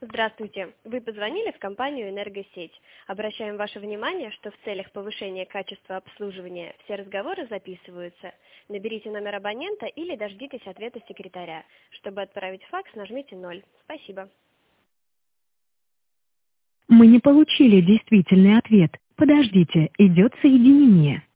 Здравствуйте. Вы позвонили в компанию «Энергосеть». Обращаем ваше внимание, что в целях повышения качества обслуживания все разговоры записываются. Наберите номер абонента или дождитесь ответа секретаря. Чтобы отправить факс, нажмите 0. Спасибо. Мы не получили действительный ответ. Подождите, идет соединение.